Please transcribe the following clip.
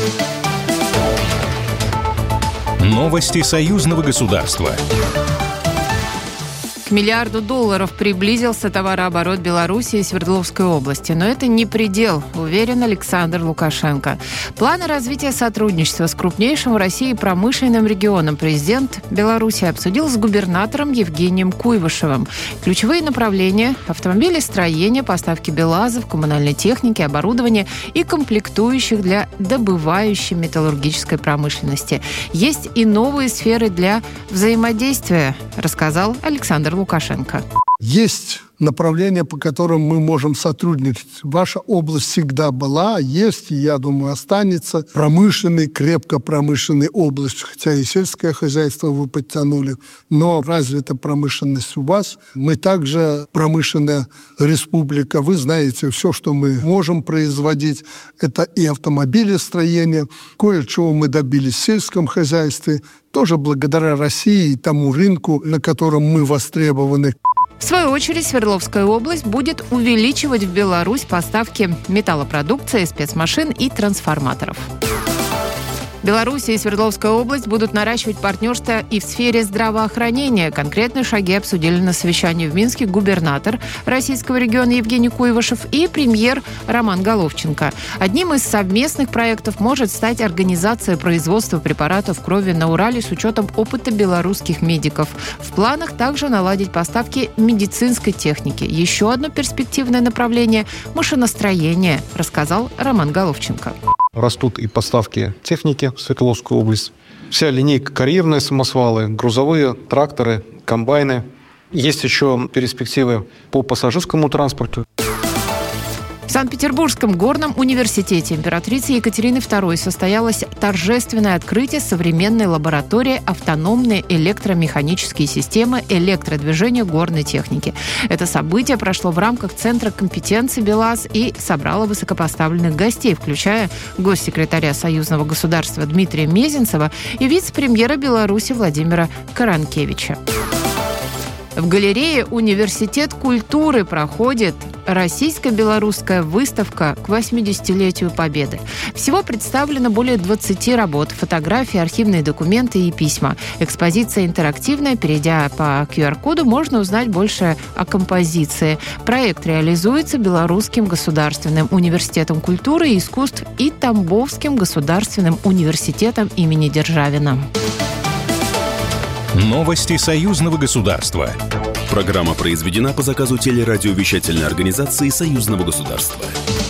Новости союзного государства. К $1 миллиарду приблизился товарооборот Беларуси и Свердловской области. Но это не предел, уверен Александр Лукашенко. Планы развития сотрудничества с крупнейшим в России промышленным регионом президент Беларуси обсудил с губернатором Евгением Куйвашевым. Ключевые направления – автомобилестроение, поставки БелАЗов, коммунальной техники, оборудования и комплектующих для добывающей металлургической промышленности. Есть и новые сферы для взаимодействия, рассказал Александр Лукашенко. Есть направления, по которым мы можем сотрудничать. Ваша область всегда была, есть, и, я думаю, останется промышленной, крепко промышленной областью, хотя и сельское хозяйство вы подтянули, но развита промышленность у вас. Мы также промышленная республика. Вы знаете, все, что мы можем производить, это и автомобилестроение. Кое-чего мы добились в сельском хозяйстве, тоже благодаря России и тому рынку, на котором мы востребованы. В свою очередь, Свердловская область будет увеличивать в Беларусь поставки металлопродукции, спецмашин и трансформаторов. Беларусь и Свердловская область будут наращивать партнерство и в сфере здравоохранения. Конкретные шаги обсудили на совещании в Минске губернатор российского региона Евгений Куйвашев и премьер Роман Головченко. Одним из совместных проектов может стать организация производства препаратов крови на Урале с учетом опыта белорусских медиков. В планах также наладить поставки медицинской техники. Еще одно перспективное направление – машиностроение, рассказал Роман Головченко. Растут и поставки техники в Свердловскую область. Вся линейка карьерные самосвалы, грузовые, тракторы, комбайны. Есть еще перспективы по пассажирскому транспорту. В Санкт-Петербургском горном университете императрицы Екатерины II состоялось торжественное открытие современной лаборатории автономной электромеханические системы электродвижения горной техники. Это событие прошло в рамках Центра компетенции БелАЗ и собрало высокопоставленных гостей, включая госсекретаря Союзного государства Дмитрия Мезенцева и вице-премьера Беларуси Владимира Каранкевича. В галерее «Университет культуры» проходит российско-белорусская выставка к 80-летию Победы. Всего представлено более 20 работ, фотографии, архивные документы и письма. Экспозиция интерактивная. Перейдя по QR-коду, можно узнать больше о композиции. Проект реализуется Белорусским государственным университетом культуры и искусств и Тамбовским государственным университетом имени Державина. Новости союзного государства. Программа произведена по заказу телерадиовещательной организации союзного государства.